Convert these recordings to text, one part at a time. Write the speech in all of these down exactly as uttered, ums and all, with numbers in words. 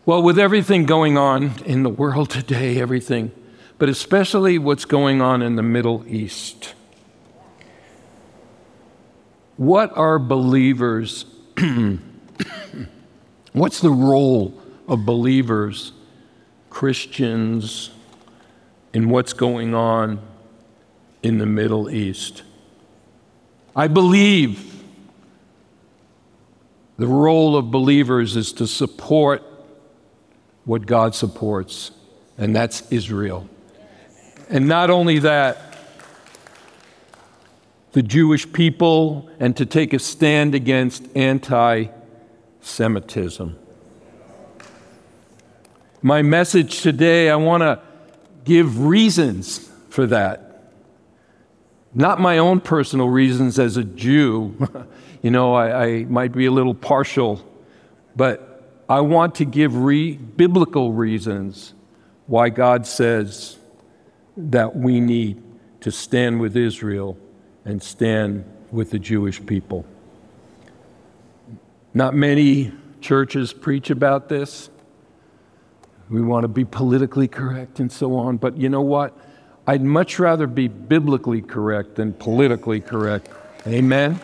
Well, with everything going on in the world today, everything, but especially what's going on in the Middle East, what are believers, what's the role of believers, Christians, in what's going on in the Middle East? I believe the role of believers is to support what God supports, and that's Israel. And not only that, the Jewish people, and to take a stand against anti-Semitism. My message today, I want to give reasons for that. Not my own personal reasons as a Jew. You know, I, I might be a little partial, but I want to give re- biblical reasons why God says that we need to stand with Israel and stand with the Jewish people. Not many churches preach about this. We want to be politically correct and so on, but you know what? I'd much rather be biblically correct than politically correct. Amen?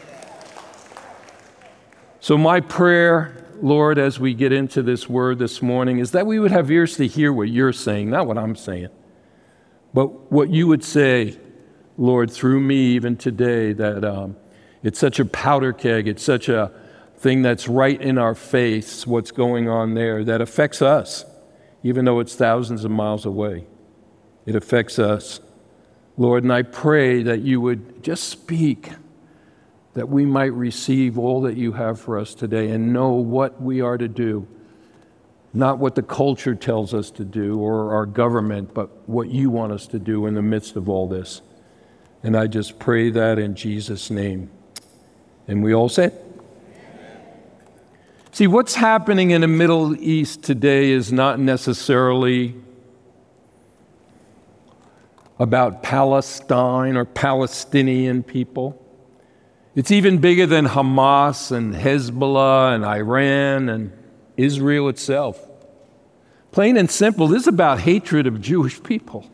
So my prayer, Lord, as we get into this word this morning, is that we would have ears to hear what you're saying, not what I'm saying, but what you would say, Lord, through me even today, that um, it's such a powder keg, it's such a thing that's right in our face, what's going on there, that affects us, even though it's thousands of miles away. It affects us, Lord, and I pray that you would just speak, that we might receive all that you have for us today and know what we are to do, not what the culture tells us to do or our government, but what you want us to do in the midst of all this. And I just pray that in Jesus' name. And we all said, see, what's happening in the Middle East today is not necessarily about Palestine or Palestinian people. It's even bigger than Hamas and Hezbollah and Iran and Israel itself. Plain and simple, this is about hatred of Jewish people.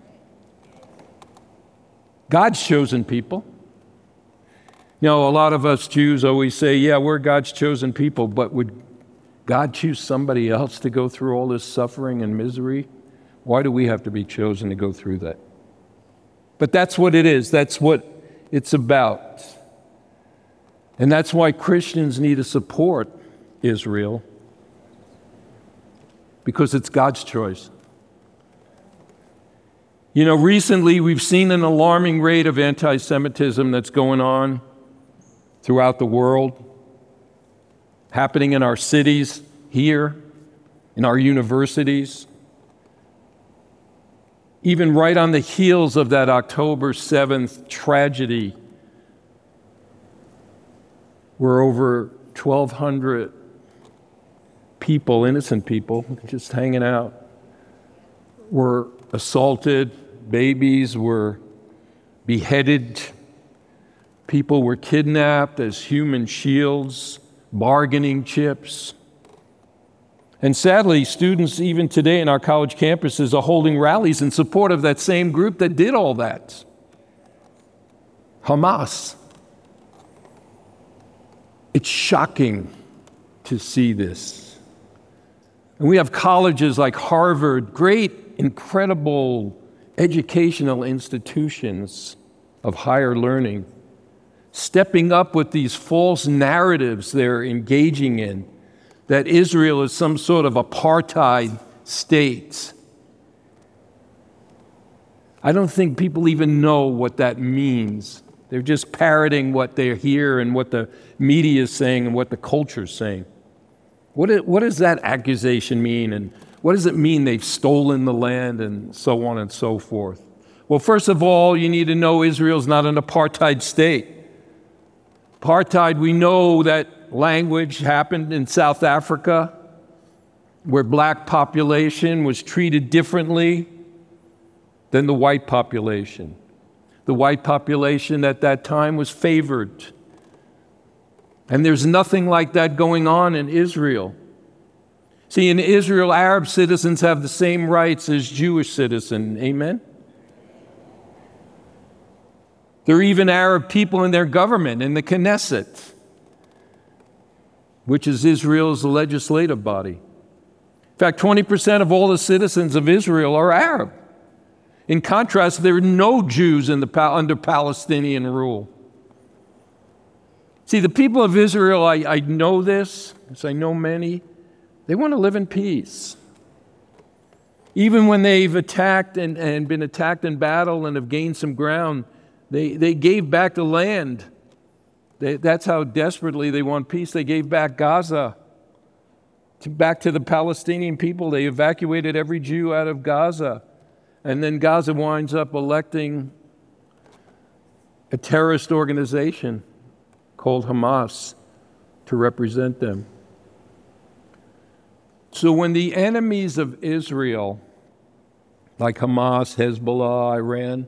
God's chosen people. You know, a lot of us Jews always say, yeah, we're God's chosen people, but would God choose somebody else to go through all this suffering and misery? Why do we have to be chosen to go through that? But that's what it is. That's what it's about. And that's why Christians need to support Israel, because it's God's choice. You know, recently we've seen an alarming rate of anti-Semitism that's going on throughout the world, happening in our cities, here, in our universities. Even right on the heels of that October seventh tragedy, where over twelve hundred people, innocent people, just hanging out, were assaulted, babies were beheaded, people were kidnapped as human shields, bargaining chips. And sadly, students even today in our college campuses are holding rallies in support of that same group that did all that. Hamas. It's shocking to see this. And we have colleges like Harvard, great, incredible educational institutions of higher learning, stepping up with these false narratives they're engaging in, that Israel is some sort of apartheid state. I don't think people even know what that means. They're just parroting what they hear and what the media is saying and what the culture is saying. What, is, what does that accusation mean? And what does it mean they've stolen the land and so on and so forth? Well, first of all, you need to know Israel's not an apartheid state. Apartheid, we know that language happened in South Africa, where black population was treated differently than the white population. The white population at that time was favored. And there's nothing like that going on in Israel. See, in Israel, Arab citizens have the same rights as Jewish citizens. Amen? There are even Arab people in their government, in the Knesset, which is Israel's legislative body. In fact, twenty percent of all the citizens of Israel are Arab. In contrast, there are no Jews in the, under Palestinian rule. See, the people of Israel, I, I know this, as I know many, they want to live in peace. Even when they've attacked and, and been attacked in battle and have gained some ground, they, they gave back the land. They, that's how desperately they want peace. They gave back Gaza, to, back to the Palestinian people. They evacuated every Jew out of Gaza. And then Gaza winds up electing a terrorist organization called Hamas to represent them. So when the enemies of Israel, like Hamas, Hezbollah, Iran,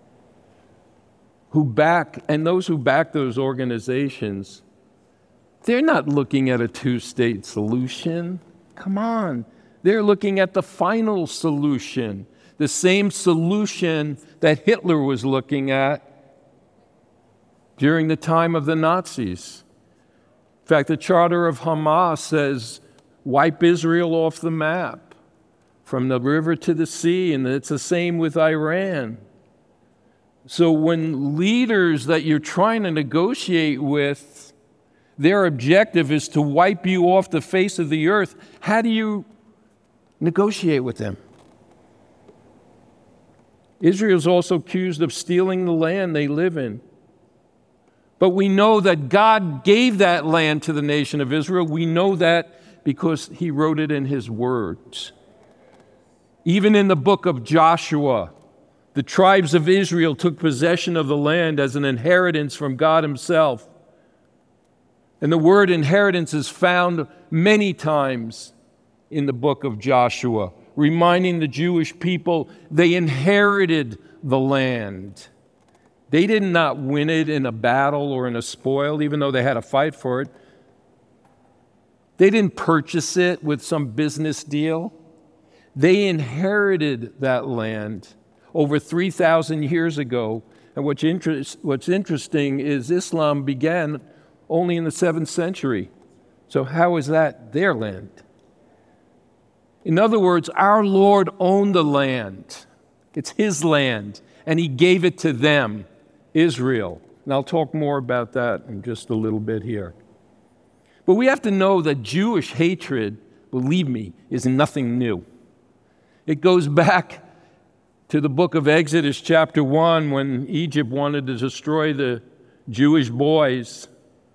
who back, and those who back those organizations, they're not looking at a two-state solution. Come on. They're looking at the final solution, the same solution that Hitler was looking at during the time of the Nazis. In fact, the charter of Hamas says, wipe Israel off the map, from the river to the sea, and it's the same with Iran. So when leaders that you're trying to negotiate with, their objective is to wipe you off the face of the earth, how do you negotiate with them? Israel's also accused of stealing the land they live in. But we know that God gave that land to the nation of Israel. We know that because he wrote it in his words. Even in the book of Joshua, the tribes of Israel took possession of the land as an inheritance from God himself. And the word inheritance is found many times in the book of Joshua, reminding the Jewish people they inherited the land. They did not win it in a battle or in a spoil, even though they had to fight for it. They didn't purchase it with some business deal. They inherited that land over three thousand years ago. And what's, interest, what's interesting is Islam began only in the seventh century. So how is that their land? In other words, our Lord owned the land. It's his land, and he gave it to them, Israel. And I'll talk more about that in just a little bit here. But we have to know that Jewish hatred, believe me, is nothing new. It goes back to the book of Exodus chapter one, when Egypt wanted to destroy the Jewish boys.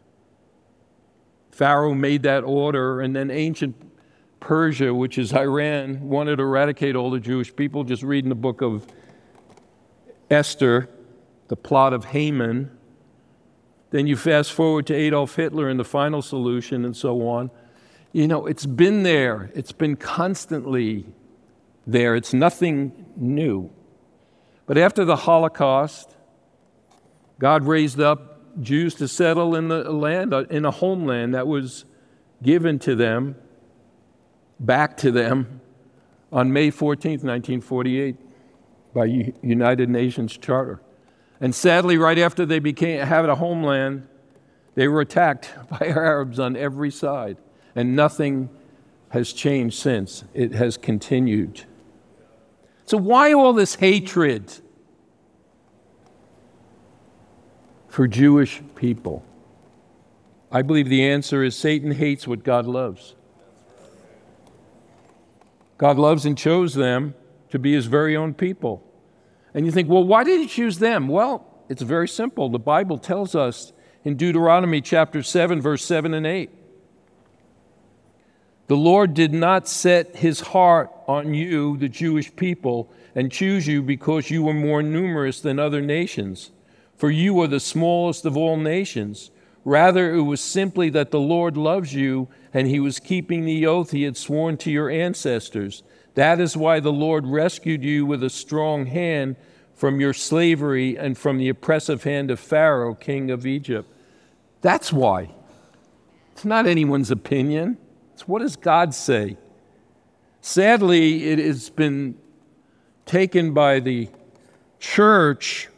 Pharaoh made that order, and then ancient Persia, which is Iran, wanted to eradicate all the Jewish people. Just read in the book of Esther, the plot of Haman. Then you fast forward to Adolf Hitler and the final solution and so on. You know, it's been there. It's been constantly there. It's nothing new. But after the Holocaust, God raised up Jews to settle in the land, in a homeland that was given to them, back to them, on May fourteenth, nineteen forty-eight, by U- United Nations Charter. And sadly, right after they became had a homeland, they were attacked by Arabs on every side. And nothing has changed since. It has continued. So why all this hatred for Jewish people? I believe the answer is Satan hates what God loves. God loves and chose them to be his very own people. And you think, well, why did he choose them? Well, it's very simple. The Bible tells us in Deuteronomy chapter seven, verse seven and eight. The Lord did not set his heart on you, the Jewish people, and choose you because you were more numerous than other nations, for you are the smallest of all nations. Rather, it was simply that the Lord loves you, and he was keeping the oath he had sworn to your ancestors. That is why the Lord rescued you with a strong hand from your slavery and from the oppressive hand of Pharaoh, king of Egypt. That's why. It's not anyone's opinion. It's what does God say? Sadly, it has been taken by the church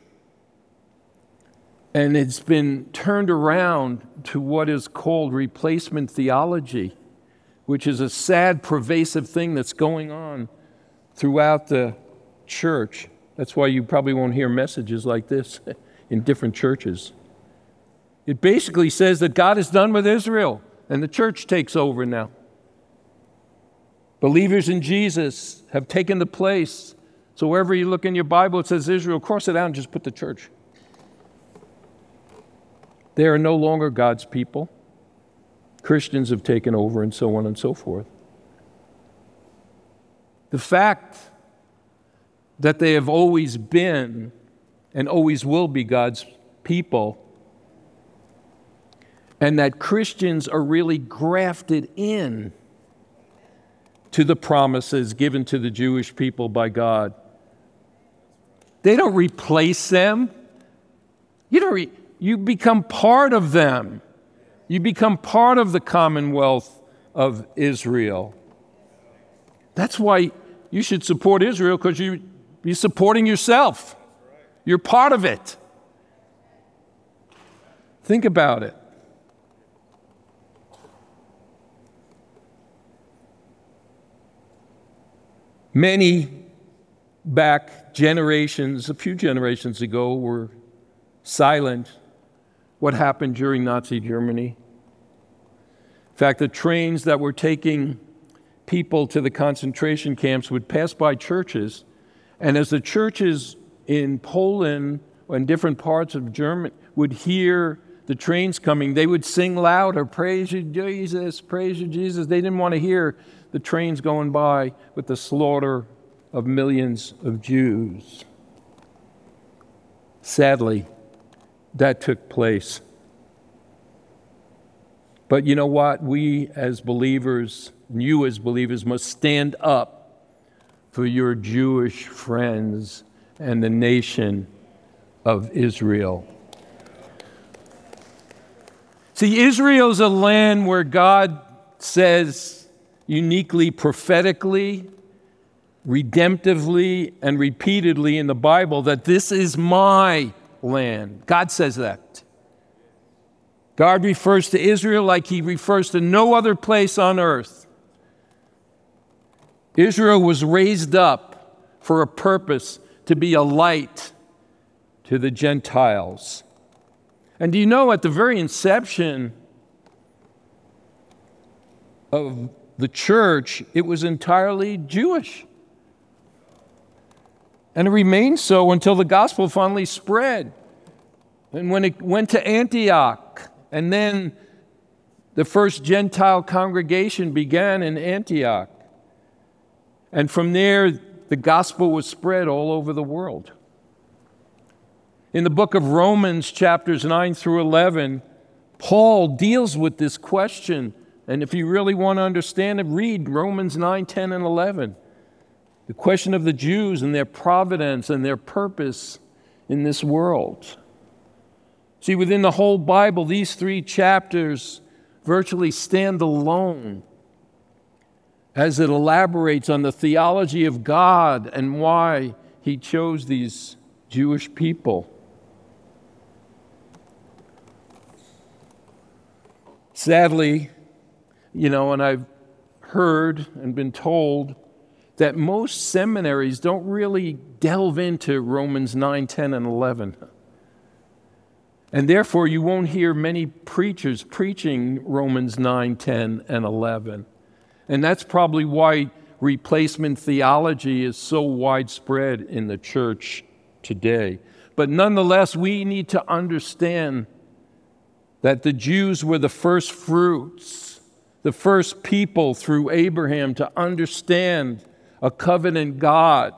and it's been turned around to what is called replacement theology, which is a sad, pervasive thing that's going on throughout the church. That's why you probably won't hear messages like this in different churches. It basically says that God is done with Israel, and the church takes over now. Believers in Jesus have taken the place. So wherever you look in your Bible, it says Israel, cross it out and just put the church. They are no longer God's people. Christians have taken over, and so on and so forth. The fact that they have always been and always will be God's people, and that Christians are really grafted in to the promises given to the Jewish people by God. They don't replace them. You don't re- you become part of them. You become part of the commonwealth of Israel. That's why you should support Israel, because you, you're supporting yourself. You're part of it. Think about it. Many back generations, a few generations ago, were silent what happened during Nazi Germany. In fact, the trains that were taking people to the concentration camps would pass by churches, and as the churches in Poland or in different parts of Germany would hear the trains coming, they would sing louder, "Praise you, Jesus, praise you, Jesus." They didn't want to hear the trains going by with the slaughter of millions of Jews. Sadly, that took place. But you know what? We as believers, you as believers, must stand up for your Jewish friends and the nation of Israel. See, Israel's a land where God says uniquely, prophetically, redemptively, and repeatedly in the Bible that this is my land. God says that. God refers to Israel like he refers to no other place on earth. Israel was raised up for a purpose, to be a light to the Gentiles. And do you know, at the very inception of the church, it was entirely Jewish. And it remained so until the gospel finally spread. And when it went to Antioch, and then the first Gentile congregation began in Antioch. And from there, the gospel was spread all over the world. In the book of Romans, chapters nine through eleven, Paul deals with this question. And if you really want to understand it, read Romans nine, ten, and eleven. The question of the Jews and their providence and their purpose in this world. See, within the whole Bible, these three chapters virtually stand alone as it elaborates on the theology of God and why he chose these Jewish people. Sadly, you know, and I've heard and been told that most seminaries don't really delve into Romans nine, ten, and eleven. And therefore, you won't hear many preachers preaching Romans nine, ten, and eleven. And that's probably why replacement theology is so widespread in the church today. But nonetheless, we need to understand that the Jews were the first fruits, the first people through Abraham to understand a covenant God.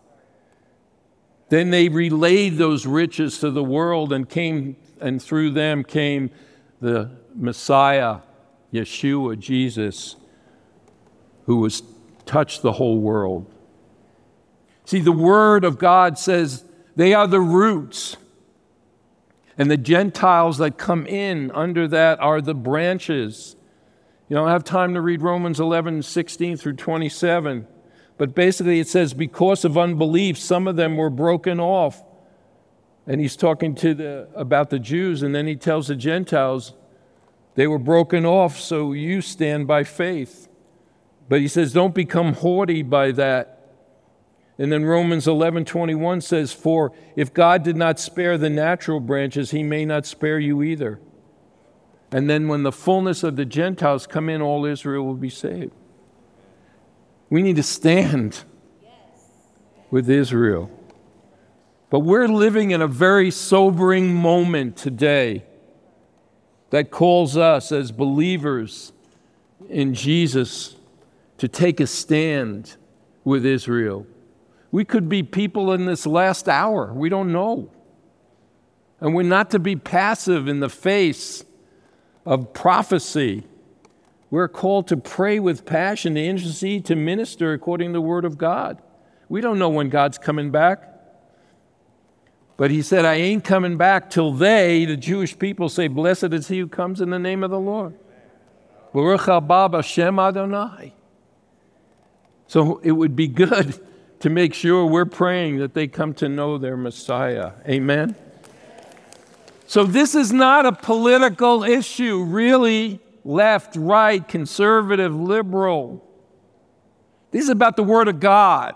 Then they relayed those riches to the world, and came, and through them came the Messiah, Yeshua, Jesus, who was touched the whole world. See, the Word of God says they are the roots, and the Gentiles that come in under that are the branches. You don't have time to read Romans eleven, sixteen through twenty-seven. But basically it says, because of unbelief, some of them were broken off. And he's talking to the about the Jews, and then he tells the Gentiles, they were broken off, so you stand by faith. But he says, don't become haughty by that. And then Romans eleven twenty-one says, for if God did not spare the natural branches, he may not spare you either. And then when the fullness of the Gentiles come in, all Israel will be saved. We need to stand with Israel. But we're living in a very sobering moment today that calls us as believers in Jesus to take a stand with Israel. We could be people in this last hour. We don't know. And we're not to be passive in the face of prophecy. We're called to pray with passion, to intercede, to minister according to the Word of God. We don't know when God's coming back. But he said, I ain't coming back till they, the Jewish people, say, blessed is he who comes in the name of the Lord. Baruch haba b'Shem Adonai. So it would be good to make sure we're praying that they come to know their Messiah. Amen? So this is not a political issue, really, left, right, conservative, liberal. This is about the Word of God.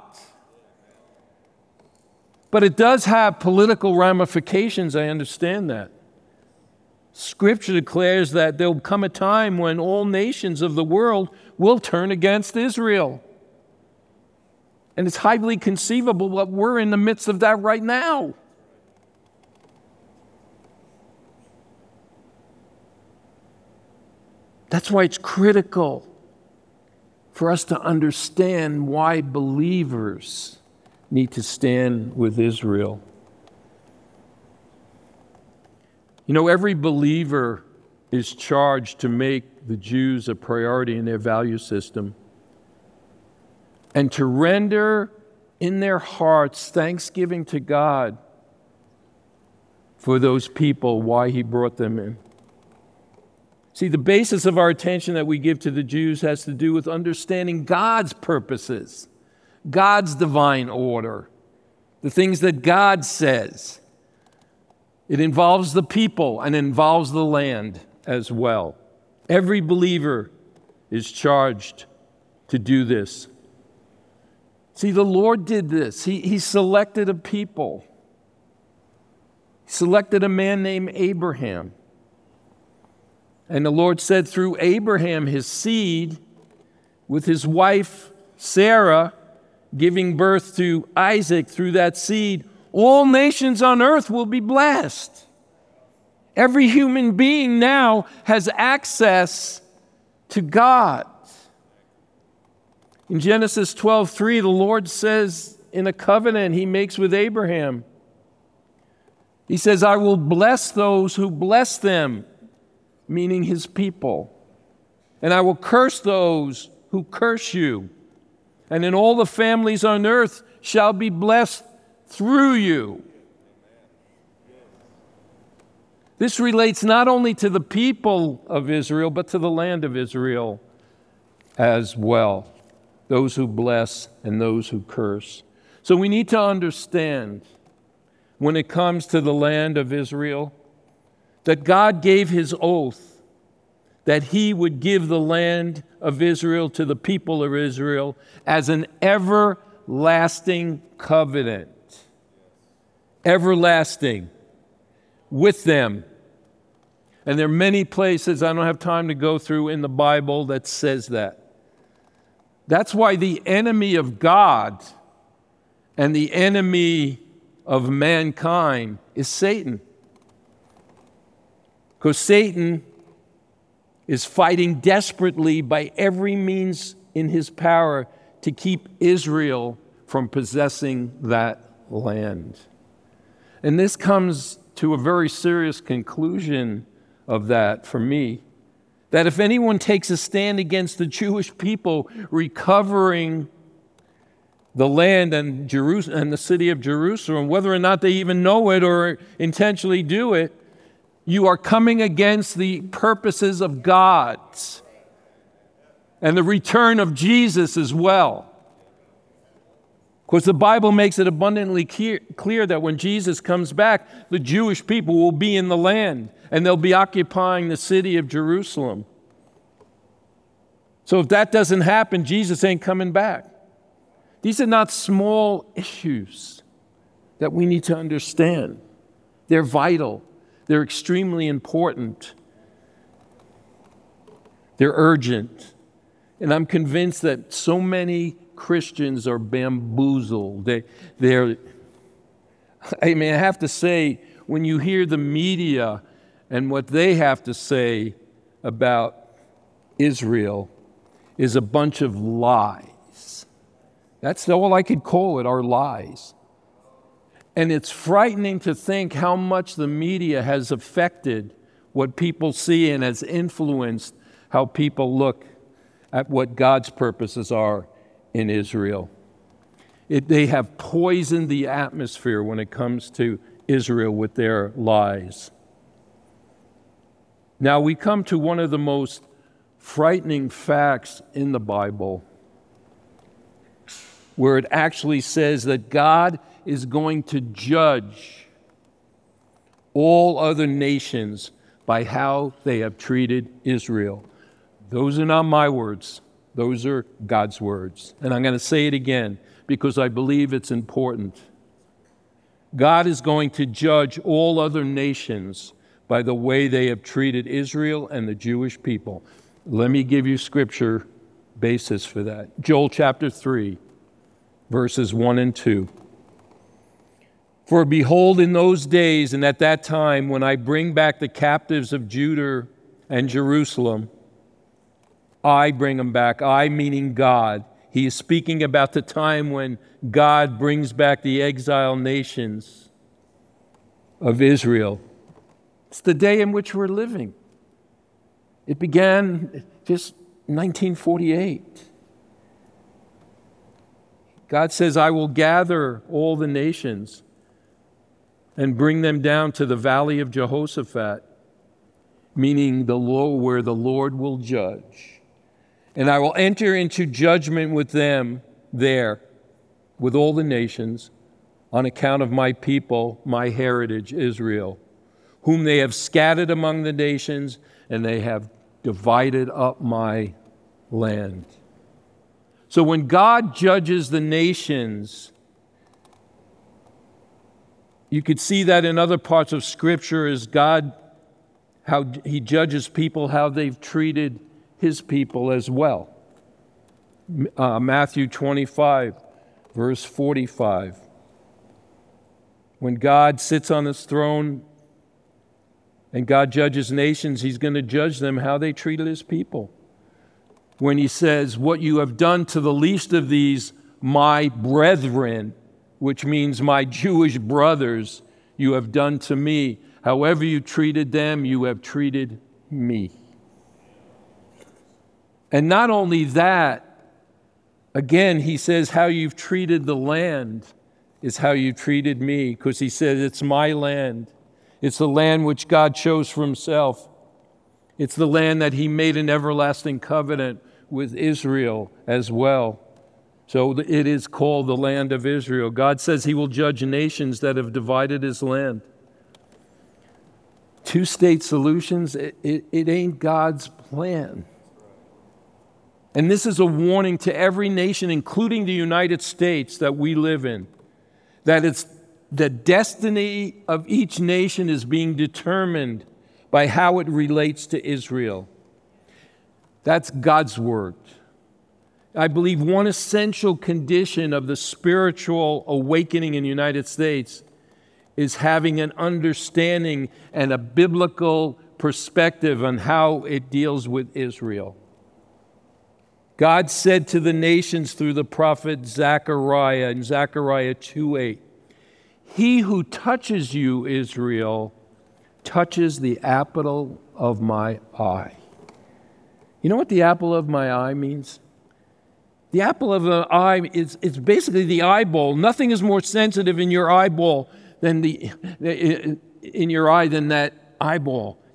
But it does have political ramifications, I understand that. Scripture declares that there will come a time when all nations of the world will turn against Israel. And it's highly conceivable that we're in the midst of that right now. That's why it's critical for us to understand why believers need to stand with Israel. You know, every believer is charged to make the Jews a priority in their value system and to render in their hearts thanksgiving to God for those people, why he brought them in. See, the basis of our attention that we give to the Jews has to do with understanding God's purposes, God's divine order, the things that God says. It involves the people and involves the land as well. Every believer is charged to do this. See, the Lord did this. He, he selected a people. He selected a man named Abraham. And the Lord said through Abraham, his seed, with his wife Sarah, giving birth to Isaac through that seed, all nations on earth will be blessed. Every human being now has access to God. In Genesis twelve three, the Lord says in a covenant he makes with Abraham, he says, I will bless those who bless them, meaning his people. And I will curse those who curse you. And in all the families on earth shall be blessed through you. This relates not only to the people of Israel, but to the land of Israel as well. Those who bless and those who curse. So we need to understand, when it comes to the land of Israel, that God gave his oath that he would give the land of Israel to the people of Israel as an everlasting covenant. Everlasting. With them. And there are many places, I don't have time to go through in the Bible, that says that. That's why the enemy of God and the enemy of mankind is Satan. Because Satan is fighting desperately by every means in his power to keep Israel from possessing that land. And this comes to a very serious conclusion of that for me, that if anyone takes a stand against the Jewish people recovering the land and Jerusalem and the city of Jerusalem, whether or not they even know it or intentionally do it, you are coming against the purposes of God. and the return of Jesus as well. Of course, the Bible makes it abundantly clear that when Jesus comes back, the Jewish people will be in the land, and they'll be occupying the city of Jerusalem. So if that doesn't happen, Jesus ain't coming back. These are not small issues that we need to understand. They're vital. They're extremely important. They're urgent. And I'm convinced that so many Christians are bamboozled. They, they're, I mean, I have to say, when you hear the media and what they have to say about Israel is a bunch of lies. That's all I could call it, are lies. And it's frightening to think how much the media has affected what people see and has influenced how people look at what God's purposes are in Israel. It, they have poisoned the atmosphere when it comes to Israel with their lies. Now we come to one of the most frightening facts in the Bible, where it actually says that God is going to judge all other nations by how they have treated Israel. Those are not my words. Those are God's words. And I'm going to say it again because I believe it's important. God is going to judge all other nations by the way they have treated Israel and the Jewish people. Let me give you scripture basis for that. Joel chapter three, verses one and two. For behold, in those days and at that time, when I bring back the captives of Judah and Jerusalem, I bring them back, I meaning God. He is speaking about the time when God brings back the exiled nations of Israel. It's the day in which we're living. It began just nineteen forty-eight. God says, I will gather all the nations and bring them down to the valley of Jehoshaphat, meaning the Lord, where the Lord will judge. And I will enter into judgment with them there, with all the nations, on account of my people, my heritage, Israel, whom they have scattered among the nations, and they have divided up my land. So when God judges the nations, you could see that in other parts of Scripture as God, how he judges people, how they've treated his people as well. Uh, Matthew twenty-five, verse forty-five. When God sits on his throne and God judges nations, he's going to judge them how they treated his people. When he says, what you have done to the least of these, my brethren, which means my Jewish brothers, you have done to me. However you treated them, you have treated me. And not only that, again, he says, how you've treated the land is how you treated me, because he said, it's my land. It's the land which God chose for himself. It's the land that he made an everlasting covenant with Israel as well. So it is called the land of Israel. God says he will judge nations that have divided his land. Two-state solutions, it, it, it ain't God's plan. And this is a warning to every nation, including the United States that we live in, that it's the destiny of each nation is being determined by how it relates to Israel. That's God's word. I believe one essential condition of the spiritual awakening in the United States is having an understanding and a biblical perspective on how it deals with Israel. God said to the nations through the prophet Zechariah in Zechariah two eight, he who touches you, Israel, touches the apple of my eye. You know what the apple of my eye means? The apple of the eye is it's basically the eyeball. Nothing is more sensitive in your eyeball than the in your eye than that eyeball.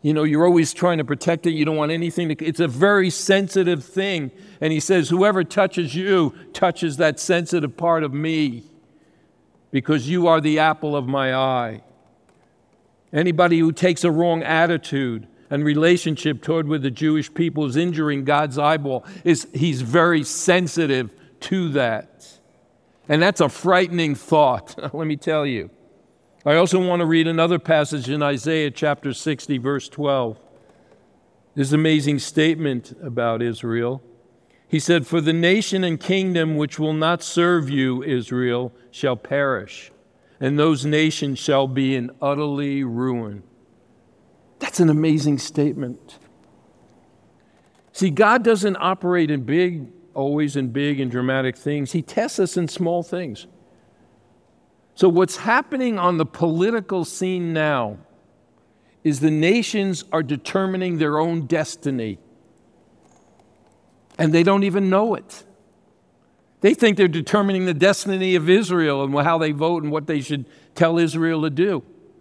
You know, you're always trying to protect it. You don't want anything to, it's a very sensitive thing. And he says, whoever touches you touches that sensitive part of me, because you are the apple of my eye. Anybody who takes a wrong attitude and relationship toward with the Jewish people is injuring God's eyeball. Is he's very sensitive to that. And that's a frightening thought, let me tell you. I also want to read another passage in Isaiah chapter sixty, verse twelve. This amazing statement about Israel. He said, "For the nation and kingdom which will not serve you, Israel, shall perish, and those nations shall be in utterly ruin." That's an amazing statement. See, God doesn't operate in big, always in big and dramatic things. He tests us in small things. So what's happening on the political scene now is the nations are determining their own destiny. And they don't even know it. They think they're determining the destiny of Israel and how they vote and what they should tell Israel to do.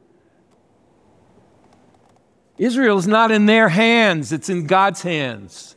Israel is not in their hands, it's in God's hands.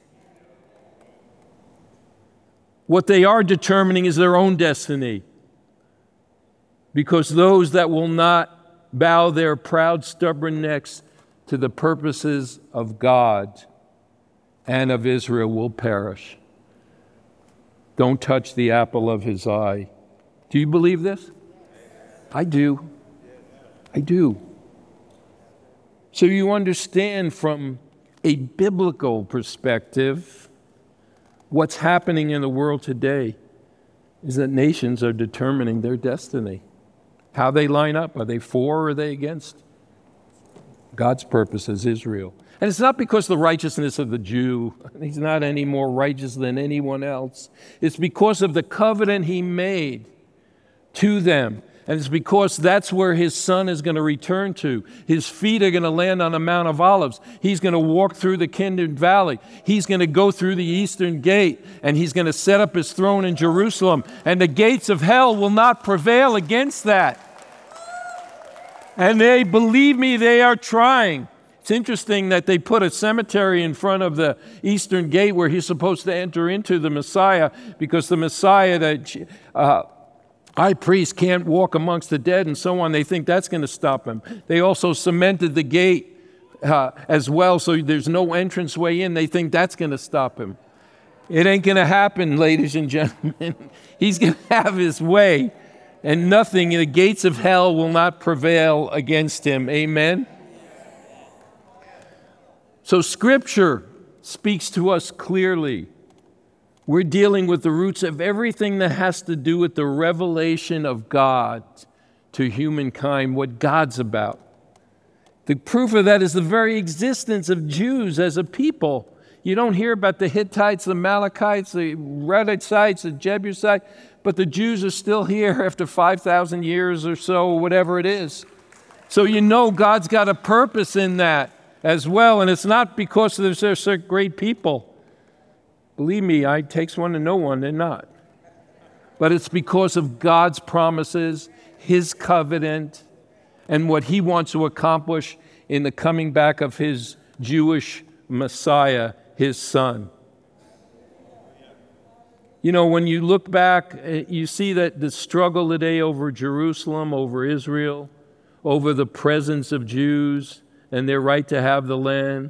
What they are determining is their own destiny. Because those that will not bow their proud, stubborn necks to the purposes of God and of Israel will perish. Don't touch the apple of his eye. Do you believe this? I do. I do. So you understand from a biblical perspective, what's happening in the world today is that nations are determining their destiny. How they line up. Are they for or are they against God's purpose as Israel? And it's not because the righteousness of the Jew, he's not any more righteous than anyone else. It's because of the covenant he made to them. And it's because that's where his son is going to return to. His feet are going to land on the Mount of Olives. He's going to walk through the Kidron Valley. He's going to go through the eastern gate, and he's going to set up his throne in Jerusalem. And the gates of hell will not prevail against that. And they, believe me, they are trying. It's interesting that they put a cemetery in front of the eastern gate where he's supposed to enter into the Messiah, because the Messiah, that uh, high priest, can't walk amongst the dead and so on. They think that's going to stop him. They also cemented the gate uh, as well, so there's no entranceway in. They think that's going to stop him. It ain't going to happen, ladies and gentlemen. He's going to have his way. And nothing in the gates of hell will not prevail against him. Amen? So Scripture speaks to us clearly. We're dealing with the roots of everything that has to do with the revelation of God to humankind, what God's about. The proof of that is the very existence of Jews as a people. You don't hear about the Hittites, the Amalekites, the Reddites, the Jebusites, but the Jews are still here after five thousand years or so, or whatever it is. So you know God's got a purpose in that as well, and it's not because they're such great people. Believe me, it takes one to know one, they're not. But it's because of God's promises, his covenant, and what he wants to accomplish in the coming back of his Jewish Messiah, his son. You know, when you look back, you see that the struggle today over Jerusalem, over Israel, over the presence of Jews and their right to have the land.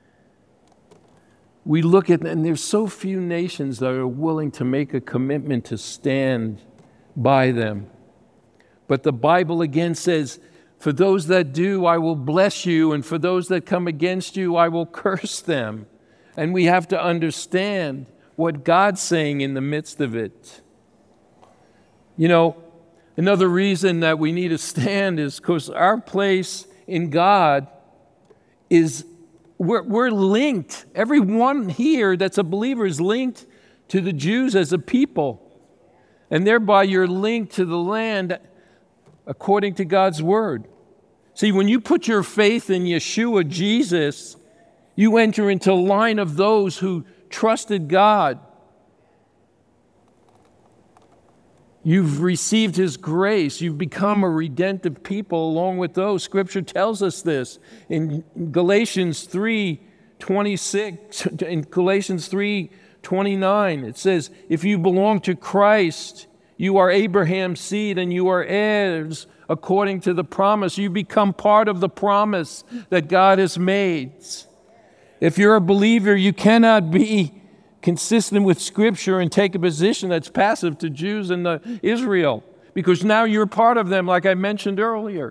We look at, and there's so few nations that are willing to make a commitment to stand by them. But the Bible again says, for those that do, I will bless you, and for those that come against you, I will curse them. And we have to understand what God's saying in the midst of it. You know, another reason that we need to stand is because our place in God is, we're, we're linked. Everyone here that's a believer is linked to the Jews as a people. And thereby you're linked to the land according to God's word. See, when you put your faith in Yeshua, Jesus, you enter into a line of those who trusted God. You've received his grace. You've become a redemptive people along with those. Scripture tells us this in Galatians three twenty-six, in Galatians three twenty-nine. It says, if you belong to Christ, you are Abraham's seed and you are heirs according to the promise. You become part of the promise that God has made. If you're a believer, you cannot be consistent with Scripture and take a position that's passive to Jews and the Israel, because now you're part of them, like I mentioned earlier.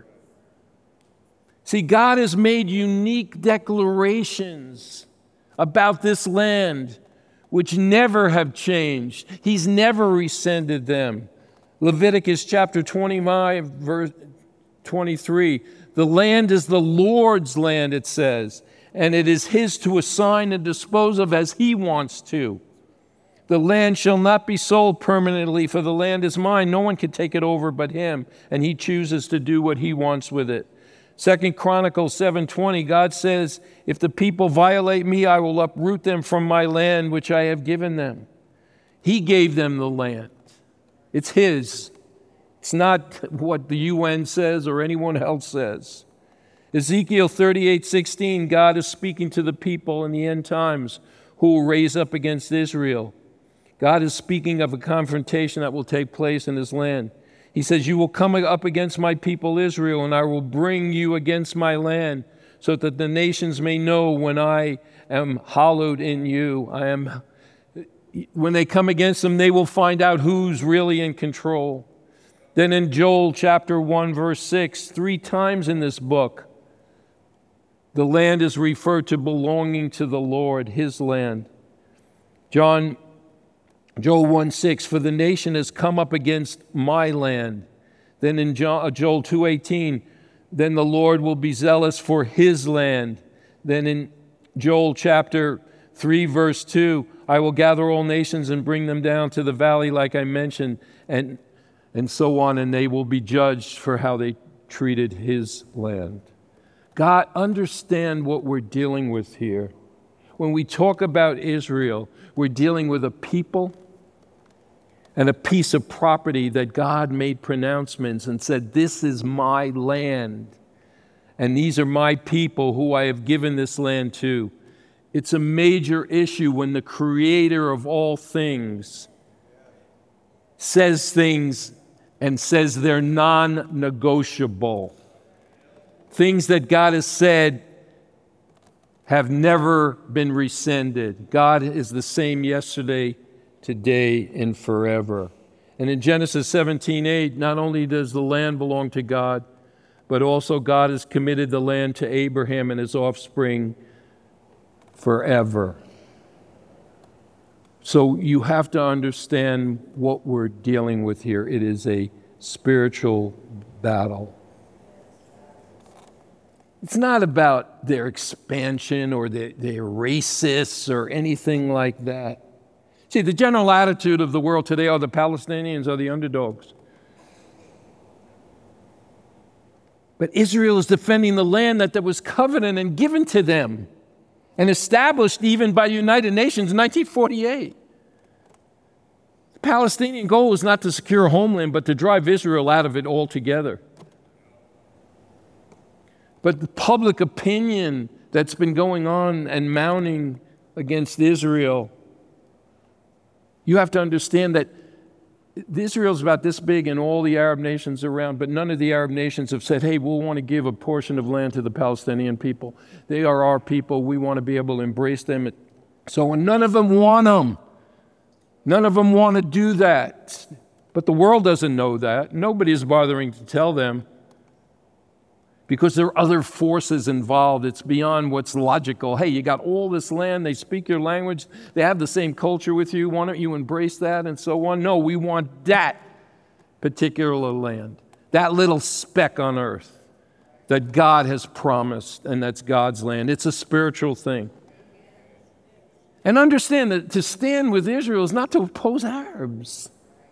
See, God has made unique declarations about this land which never have changed. He's never rescinded them. Leviticus chapter twenty-five, verse twenty-three. The land is the Lord's land, it says, and it is his to assign and dispose of as he wants to. The land shall not be sold permanently, for the land is mine. No one can take it over but him, and he chooses to do what he wants with it. Second Chronicles seven twenty, God says, if the people violate me, I will uproot them from my land which I have given them. He gave them the land. It's his. It's not what the U N says or anyone else says. Ezekiel thirty-eight sixteen, God is speaking to the people in the end times who will raise up against Israel. God is speaking of a confrontation that will take place in his land. He says, you will come up against my people Israel, and I will bring you against my land, so that the nations may know when I am hallowed in you. I am. When they come against them, they will find out who's really in control. Then in Joel chapter one, verse six, three times in this book, the land is referred to belonging to the Lord, his land. John, Joel one six, for the nation has come up against my land. Then in Joel two eighteen, then the Lord will be zealous for his land. Then in Joel chapter three, verse two, I will gather all nations and bring them down to the valley, like I mentioned, and, and so on, and they will be judged for how they treated his land. God, understand what we're dealing with here. When we talk about Israel, we're dealing with a people and a piece of property that God made pronouncements and said, this is my land, and these are my people who I have given this land to. It's a major issue when the creator of all things says things and says they're non-negotiable. Things that God has said have never been rescinded. God is the same yesterday, today, and forever. And in Genesis seventeen eight, not only does the land belong to God, but also God has committed the land to Abraham and his offspring forever. So you have to understand what we're dealing with here. It is a spiritual battle. It's not about their expansion or they're racists or anything like that. See, the general attitude of the world today are the Palestinians are the underdogs. But Israel is defending the land that, that was covenanted and given to them and established even by the United Nations in nineteen forty-eight. The Palestinian goal is not to secure a homeland, but to drive Israel out of it altogether. But the public opinion that's been going on and mounting against Israel, you have to understand that Israel's about this big and all the Arab nations around, but none of the Arab nations have said, hey, we'll want to give a portion of land to the Palestinian people. They are our people. We want to be able to embrace them. So none of them want them. None of them want to do that. But the world doesn't know that. Nobody's bothering to tell them, because there are other forces involved. It's beyond what's logical. Hey, you got all this land. They speak your language. They have the same culture with you. Why don't you embrace that and so on? No, we want that particular land, that little speck on earth that God has promised, and that's God's land. It's a spiritual thing. And understand that to stand with Israel is not to oppose Arabs.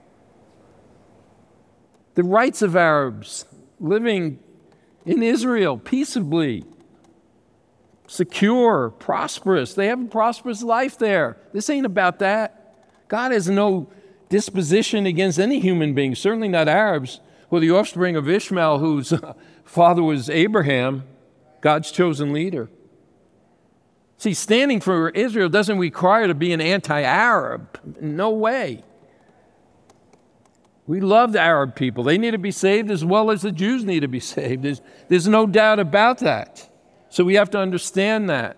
The rights of Arabs living in Israel, peaceably, secure, prosperous. They have a prosperous life there. This ain't about that. God has no disposition against any human being, certainly not Arabs, or the offspring of Ishmael, whose father was Abraham, God's chosen leader. See, standing for Israel doesn't require to be an anti-Arab. No way. We love the Arab people. They need to be saved as well as the Jews need to be saved. There's, there's no doubt about that. So we have to understand that.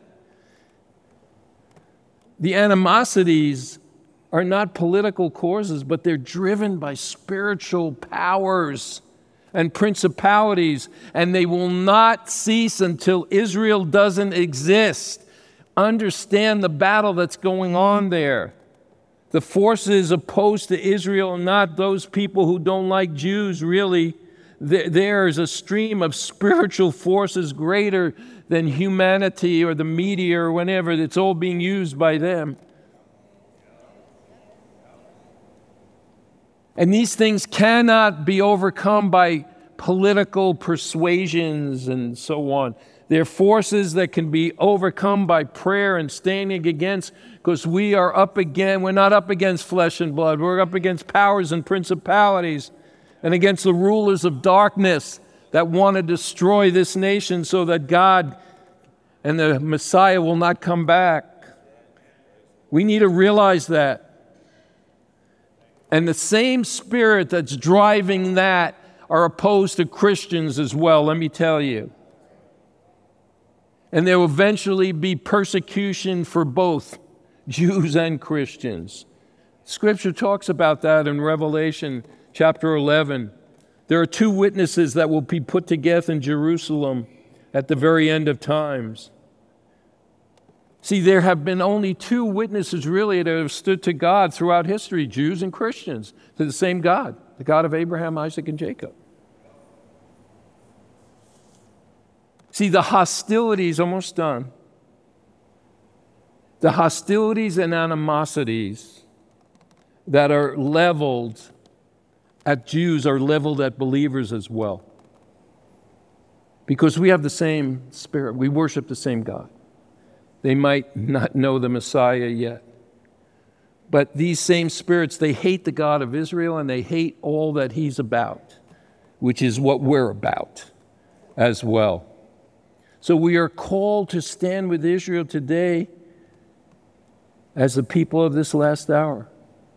The animosities are not political causes, but they're driven by spiritual powers and principalities, and they will not cease until Israel doesn't exist. Understand the battle that's going on there. The forces opposed to Israel are not those people who don't like Jews, really. There is a stream of spiritual forces greater than humanity or the media or whatever. It's all being used by them. And these things cannot be overcome by political persuasions and so on. They're forces that can be overcome by prayer and standing against, because we are up against, we're not up against flesh and blood. We're up against powers and principalities and against the rulers of darkness that want to destroy this nation so that God and the Messiah will not come back. We need to realize that. And the same spirit that's driving that are opposed to Christians as well, let me tell you. And there will eventually be persecution for both Jews and Christians. Scripture talks about that in Revelation chapter eleven. There are two witnesses that will be put to death in Jerusalem at the very end of times. See, there have been only two witnesses really that have stood to God throughout history, Jews and Christians, to the same God, the God of Abraham, Isaac, and Jacob. See, the hostilities, almost done. The hostilities and animosities that are leveled at Jews are leveled at believers as well. Because we have the same spirit. We worship the same God. They might not know the Messiah yet. But these same spirits, they hate the God of Israel and they hate all that he's about, which is what we're about as well. So we are called to stand with Israel today as the people of this last hour.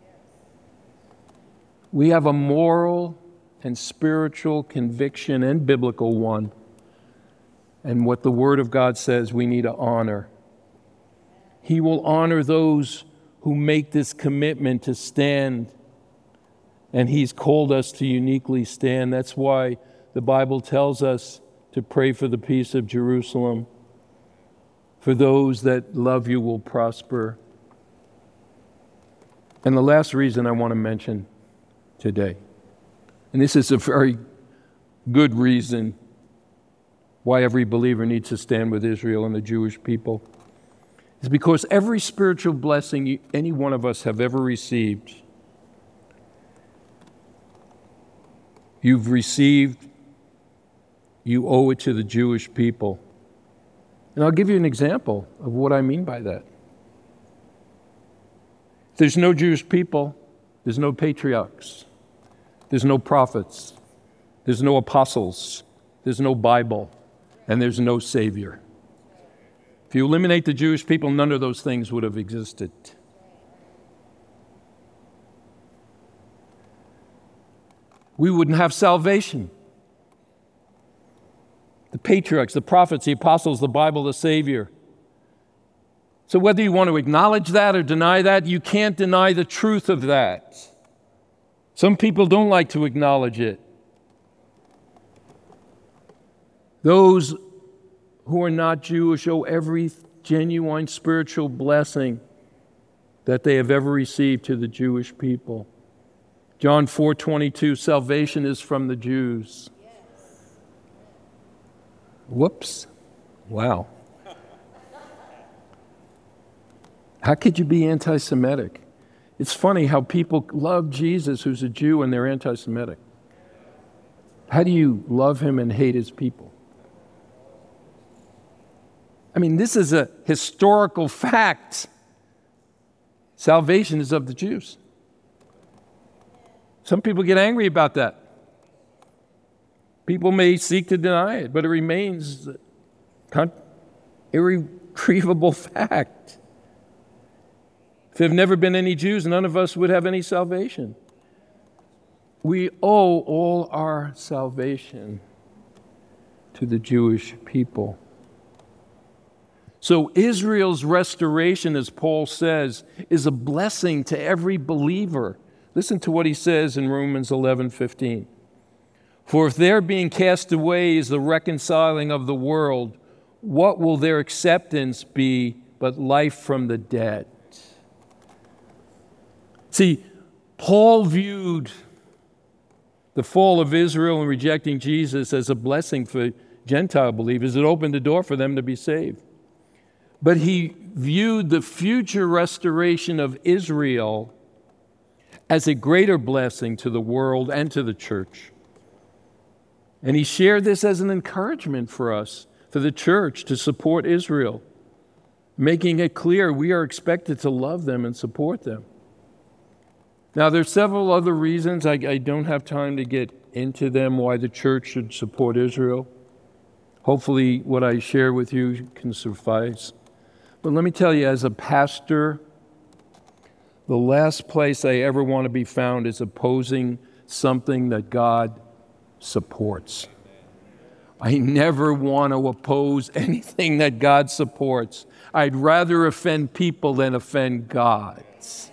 We have a moral and spiritual conviction and biblical one. And what the Word of God says we need to honor. He will honor those who make this commitment to stand. And he's called us to uniquely stand. That's why the Bible tells us to pray for the peace of Jerusalem. For those that love you will prosper. And the last reason I want to mention today, and this is a very good reason why every believer needs to stand with Israel and the Jewish people, is because every spiritual blessing you, any one of us have ever received, you've received, you owe it to the Jewish people. And I'll give you an example of what I mean by that. If there's no Jewish people, there's no patriarchs, there's no prophets, there's no apostles, there's no Bible, and there's no Savior. If you eliminate the Jewish people, none of those things would have existed. We wouldn't have salvation. The patriarchs, the prophets, the apostles, the Bible, the Savior. So whether you want to acknowledge that or deny that, you can't deny the truth of that. Some people don't like to acknowledge it. Those who are not Jewish owe every genuine spiritual blessing that they have ever received to the Jewish people. John four twenty-two, salvation is from the Jews. Whoops. Wow. How could you be anti-Semitic? It's funny how people love Jesus, who's a Jew, and they're anti-Semitic. How do you love him and hate his people? I mean, this is a historical fact. Salvation is of the Jews. Some people get angry about that. People may seek to deny it, but it remains an irretrievable fact. If there have never been any Jews, none of us would have any salvation. We owe all our salvation to the Jewish people. So Israel's restoration, as Paul says, is a blessing to every believer. Listen to what he says in Romans eleven fifteen. For if their being cast away is the reconciling of the world, what will their acceptance be but life from the dead? See, Paul viewed the fall of Israel and rejecting Jesus as a blessing for Gentile believers. It opened the door for them to be saved. But he viewed the future restoration of Israel as a greater blessing to the world and to the church. And he shared this as an encouragement for us, for the church, to support Israel, making it clear we are expected to love them and support them. Now, there's several other reasons. I, I don't have time to get into them why the church should support Israel. Hopefully, what I share with you can suffice. But let me tell you, as a pastor, the last place I ever want to be found is opposing something that God supports. I never want to oppose anything that God supports. I'd rather offend people than offend God.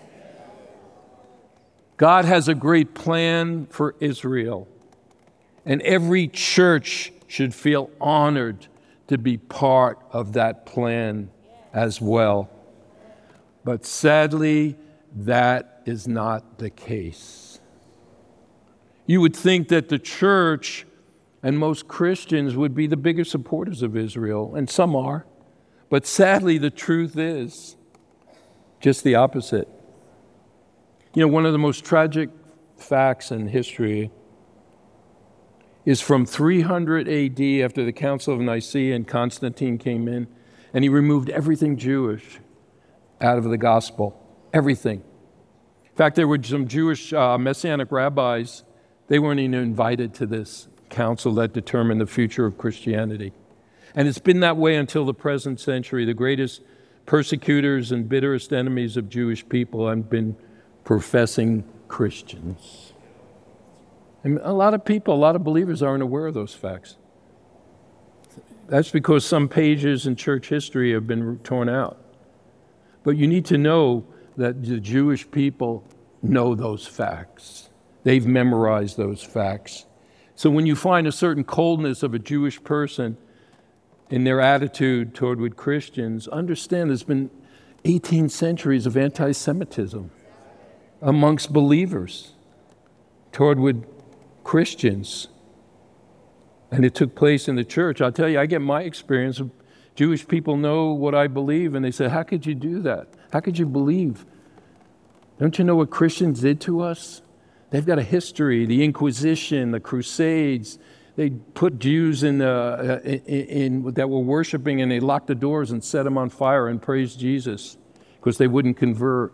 God has a great plan for Israel, and every church should feel honored to be part of that plan as well. But sadly, that is not the case. You would think that the church and most Christians would be the bigger supporters of Israel, and some are. But sadly, the truth is just the opposite. You know, one of the most tragic facts in history is from three hundred A D, after the Council of Nicaea, and Constantine came in, and he removed everything Jewish out of the gospel. Everything. In fact, there were some Jewish uh, Messianic rabbis. They weren't even invited to this council that determined the future of Christianity. And it's been that way until the present century. The greatest persecutors and bitterest enemies of Jewish people have been professing Christians. And a lot of people, a lot of believers aren't aware of those facts. That's because some pages in church history have been torn out. But you need to know that the Jewish people know those facts. They've memorized those facts. So when you find a certain coldness of a Jewish person in their attitude toward Christians, understand there's been eighteen centuries of anti-Semitism amongst believers toward Christians. And it took place in the church. I'll tell you, I get my experience of Jewish people know what I believe, and they say, how could you do that? How could you believe? Don't you know what Christians did to us? They've got a history, the Inquisition, the Crusades. They put Jews in, uh, in, in that were worshiping, and they locked the doors and set them on fire and praised Jesus because they wouldn't convert.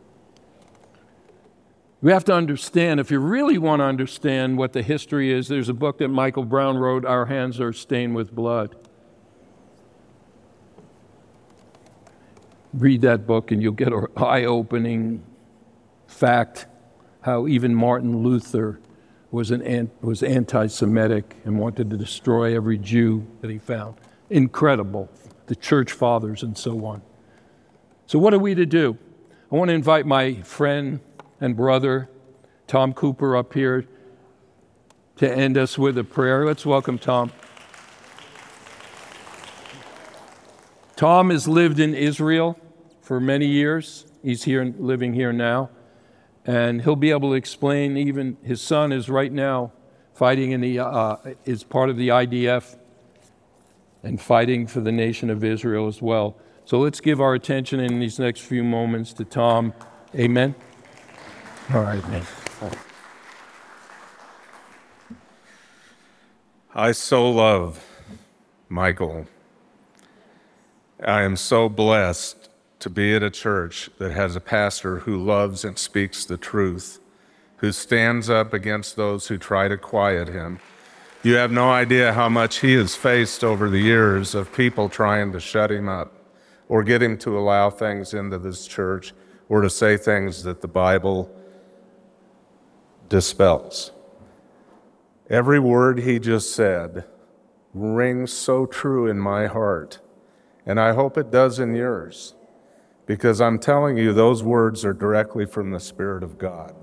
We have to understand, if you really want to understand what the history is, there's a book that Michael Brown wrote, Our Hands Are Stained with Blood. Read that book and you'll get an eye-opening fact how even Martin Luther was, an, was anti-Semitic and wanted to destroy every Jew that he found. Incredible. The church fathers and so on. So what are we to do? I want to invite my friend and brother, Tom Cooper, up here to end us with a prayer. Let's welcome Tom. Tom has lived in Israel for many years. He's here, living here now. And he'll be able to explain, even his son is right now fighting in the, uh, is part of the I D F and fighting for the nation of Israel as well. So let's give our attention in these next few moments to Tom. Amen. All right, man. I so love Michael. I am so blessed to be at a church that has a pastor who loves and speaks the truth who stands up against those who try to quiet him. You have no idea how much he has faced over the years of people trying to shut him up or get him to allow things into this church or to say things that the Bible dispels. Every word he just said rings so true in my heart, and I hope it does in yours, because I'm telling you, those words are directly from the Spirit of God.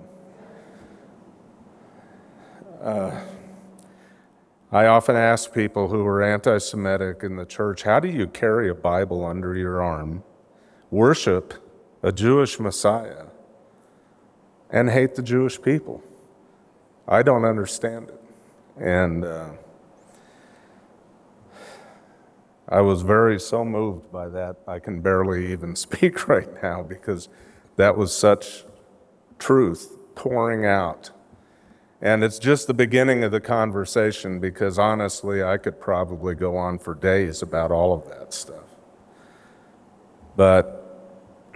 Uh, I often ask people who are anti-Semitic in the church, how do you carry a Bible under your arm, worship a Jewish Messiah, and hate the Jewish people? I don't understand it. And uh, I was very so moved by that, I can barely even speak right now, because that was such truth pouring out. And it's just the beginning of the conversation, because honestly, I could probably go on for days about all of that stuff. But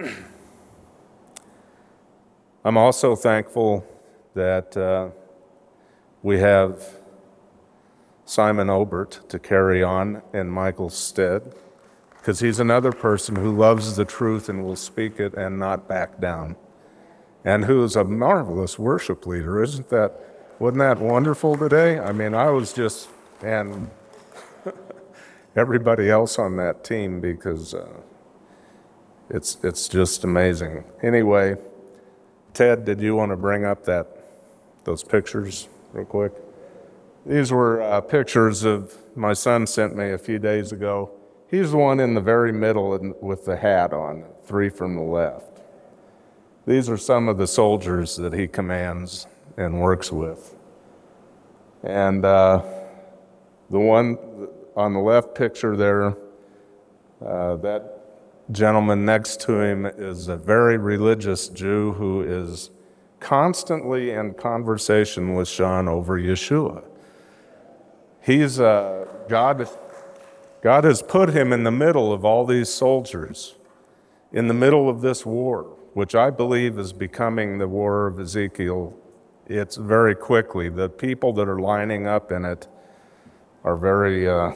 I'm also thankful that uh, we have Simon Obert to carry on in Michael's stead, because he's another person who loves the truth and will speak it and not back down, and who is a marvelous worship leader. Isn't that, wasn't that wonderful today? I mean, I was just, and everybody else on that team, because uh, it's it's just amazing. Anyway, Ted, did you want to bring up that those pictures real quick? These were uh, pictures of my son sent me a few days ago. He's the one in the very middle and with the hat on, three from the left. These are some of the soldiers that he commands and works with. And uh, the one on the left picture there, uh, that gentleman next to him is a very religious Jew who is constantly in conversation with Sean over Yeshua. He's, uh, God, God has put him in the middle of all these soldiers, in the middle of this war, which I believe is becoming the war of Ezekiel. It's very quickly. The people that are lining up in it are very, uh,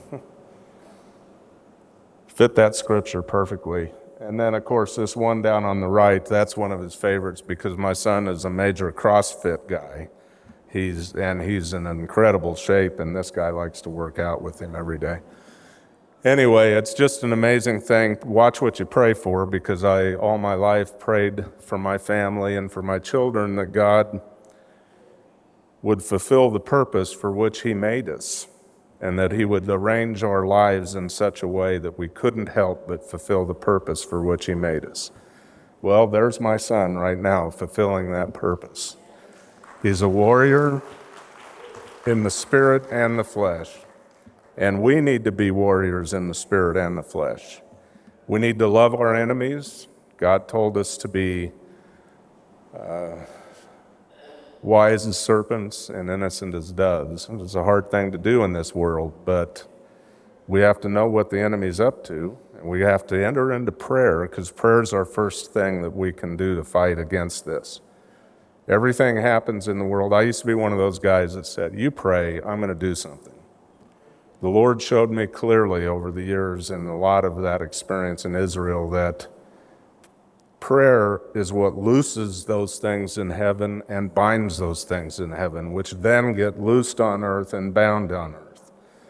fit that scripture perfectly. And then, of course, this one down on the right, that's one of his favorites, because my son is a major CrossFit guy. He's, and he's in incredible shape, and this guy likes to work out with him every day. Anyway, it's just an amazing thing. Watch what you pray for, because I, all my life, prayed for my family and for my children that God would fulfill the purpose for which he made us, and that he would arrange our lives in such a way that we couldn't help but fulfill the purpose for which he made us. Well, there's my son right now fulfilling that purpose. He's a warrior in the spirit and the flesh, and we need to be warriors in the spirit and the flesh. We need to love our enemies. God told us to be uh, wise as serpents and innocent as doves. It's a hard thing to do in this world, but we have to know what the enemy's up to, and we have to enter into prayer, because prayer is our first thing that we can do to fight against this. Everything happens in the world. I used to be one of those guys that said, you pray, I'm going to do something. The Lord showed me clearly over the years and a lot of that experience in Israel that prayer is what looses those things in heaven and binds those things in heaven, which then get loosed on earth and bound on earth.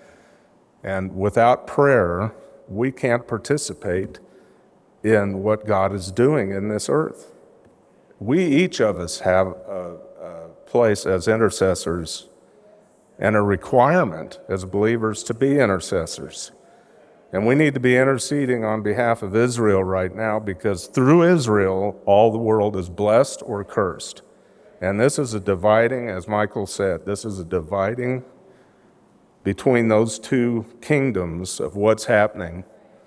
And without prayer, we can't participate in what God is doing in this earth. We, each of us, have a, a place as intercessors and a requirement as believers to be intercessors. And we need to be interceding on behalf of Israel right now, because through Israel, all the world is blessed or cursed. And this is a dividing, as Michael said, this is a dividing between those two kingdoms of what's happening.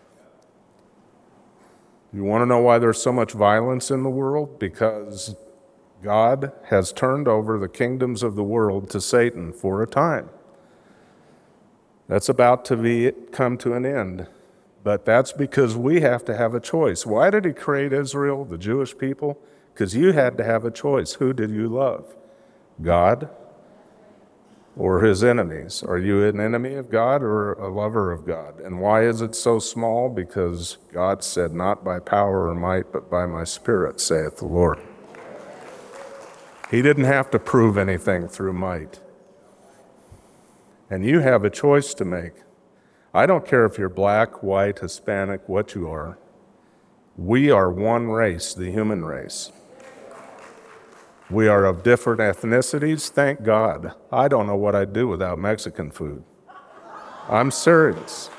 You want to know why there's so much violence in the world? Because God has turned over the kingdoms of the world to Satan for a time. That's about to be come to an end. But that's because we have to have a choice. Why did he create Israel, the Jewish people? because you had to have a choice. Who did you love? God or his enemies? Are you an enemy of God or a lover of God? And why is it so small? Because God said, not by power or might, but by my Spirit, saith the Lord. He didn't have to prove anything through might. And you have a choice to make. I don't care if you're black, white, Hispanic, what you are. We are one race, the human race. We are of different ethnicities, thank God. I don't know what I'd do without Mexican food. I'm serious.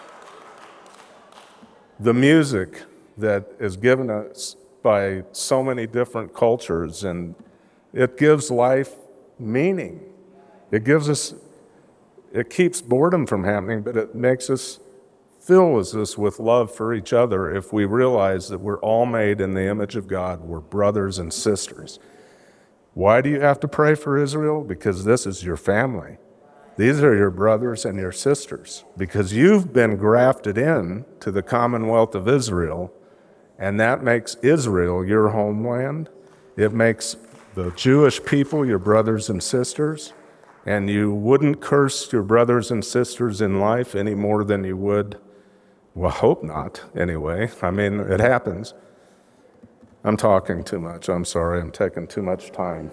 The music that is given us by so many different cultures, and it gives life meaning. It gives us, it keeps boredom from happening, but it makes us fills us with love for each other if we realize that we're all made in the image of God. We're brothers and sisters. Why do you have to pray for Israel? Because this is your family. These are your brothers and your sisters. Because you've been grafted in to the Commonwealth of Israel, and that makes Israel your homeland. It makes the Jewish people your brothers and sisters. And you wouldn't curse your brothers and sisters in life any more than you would. Well, I hope not, anyway. I mean, it happens. I'm talking too much. I'm sorry. I'm taking too much time.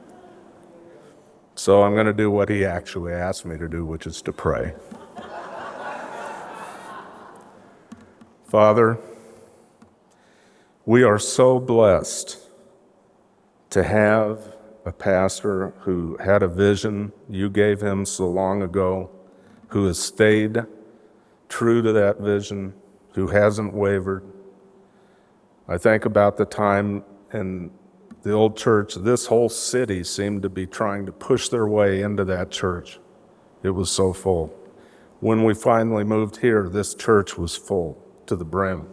So I'm going to do what he actually asked me to do, which is to pray. Father, we are so blessed to have a pastor who had a vision you gave him so long ago, who has stayed true to that vision, who hasn't wavered. I think about the time in the old church, this whole city seemed to be trying to push their way into that church. It was so full. When we finally moved here, this church was full to the brim.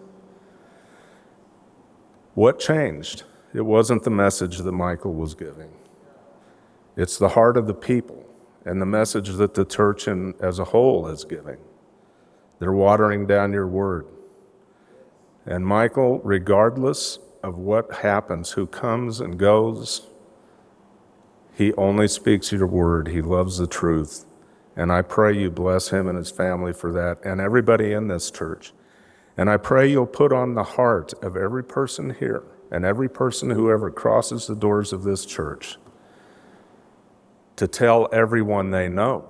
What changed? It wasn't the message that Michael was giving. It's the heart of the people and the message that the church in, as a whole is giving. They're watering down your word. And Michael, regardless of what happens, who comes and goes, he only speaks your word. He loves the truth. And I pray you bless him and his family for that, and everybody in this church. And I pray you'll put on the heart of every person here and every person who ever crosses the doors of this church to tell everyone they know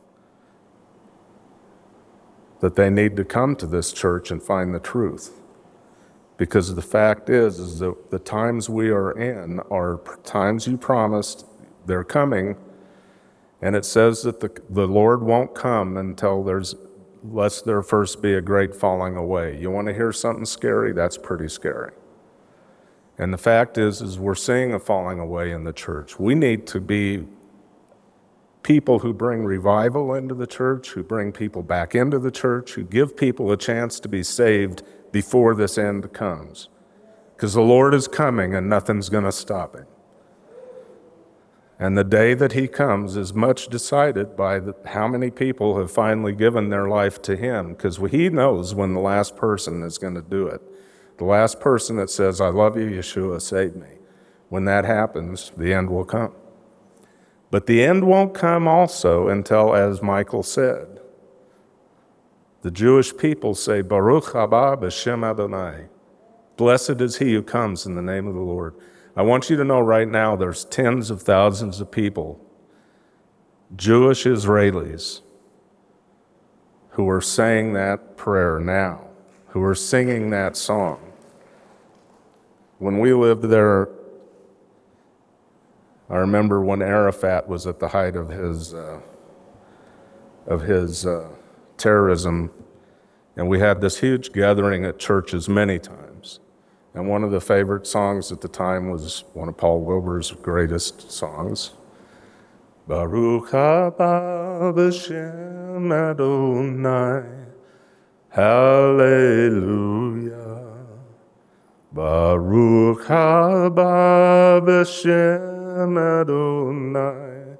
that they need to come to this church and find the truth. Because the fact is, is that the times we are in are times you promised, they're coming, and it says that the, the Lord won't come until there's, lest there first be a great falling away. You want to hear something scary? That's pretty scary. And the fact is, is we're seeing a falling away in the church. We need to be people who bring revival into the church, who bring people back into the church, who give people a chance to be saved before this end comes. Because the Lord is coming and nothing's going to stop him. And the day that he comes is much decided by the, how many people have finally given their life to him, because he knows when the last person is going to do it. The last person that says, I love you, Yeshua, save me. When that happens, the end will come. But the end won't come also until, as Michael said, the Jewish people say, Baruch haba b'shem Adonai. Blessed is he who comes in the name of the Lord. I want you to know right now there's tens of thousands of people, Jewish Israelis, who are saying that prayer now, who are singing that song. When we lived there, I remember when Arafat was at the height of his uh, of his uh, terrorism, and we had this huge gathering at churches many times. And one of the favorite songs at the time was one of Paul Wilbur's greatest songs, Baruch haba b'shem Adonai, Hallelujah. Baruch haba b'shem Adonai,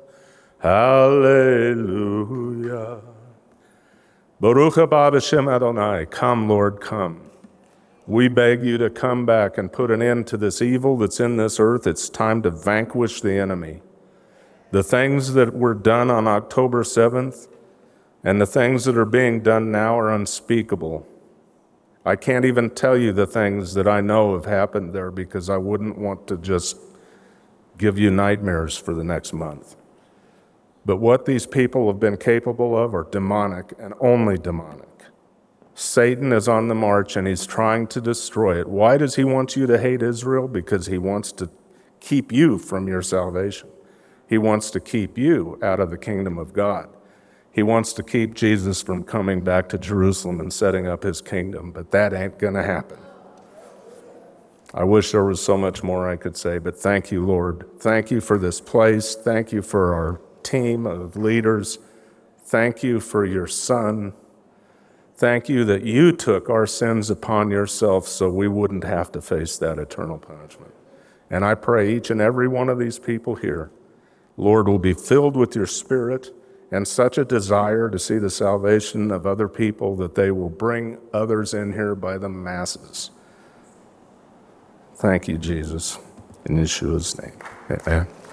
Hallelujah. Baruch haba b'shem Adonai, come, Lord, come. We beg you to come back and put an end to this evil that's in this earth. It's time to vanquish the enemy. The things that were done on October seventh and the things that are being done now are unspeakable. I can't even tell you the things that I know have happened there because I wouldn't want to just give you nightmares for the next month. But what these people have been capable of are demonic and only demonic. Satan is on the march and he's trying to destroy it. Why does he want you to hate Israel? Because he wants to keep you from your salvation. He wants to keep you out of the kingdom of God. He wants to keep Jesus from coming back to Jerusalem and setting up his kingdom, but that ain't gonna happen. I wish there was so much more I could say, but thank you, Lord. Thank you for this place. Thank you for our team of leaders. Thank you for your Son. Thank you that you took our sins upon yourself so we wouldn't have to face that eternal punishment. And I pray each and every one of these people here, Lord, will be filled with your Spirit and such a desire to see the salvation of other people that they will bring others in here by the masses. Thank you, Jesus. In Yeshua's name, amen.